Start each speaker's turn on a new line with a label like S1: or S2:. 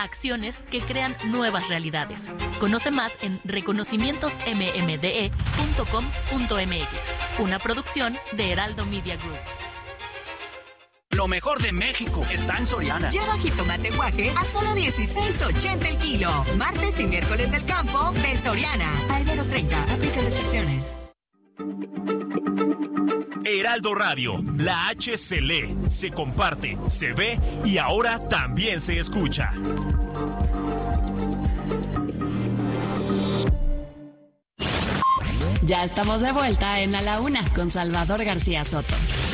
S1: acciones que crean nuevas realidades. Conoce más en reconocimientosmmde.com.mx, una producción de Heraldo Media Group.
S2: Lo mejor de México está en Soriana.
S3: Lleva jitomate guaje a solo 16.80 el kilo. Martes y miércoles del campo de Soriana. A enero 30, aplica restricciones.
S4: Heraldo Radio, la H se lee, se comparte, se ve y ahora también se escucha.
S5: Ya estamos de vuelta en A la Una con Salvador García Soto.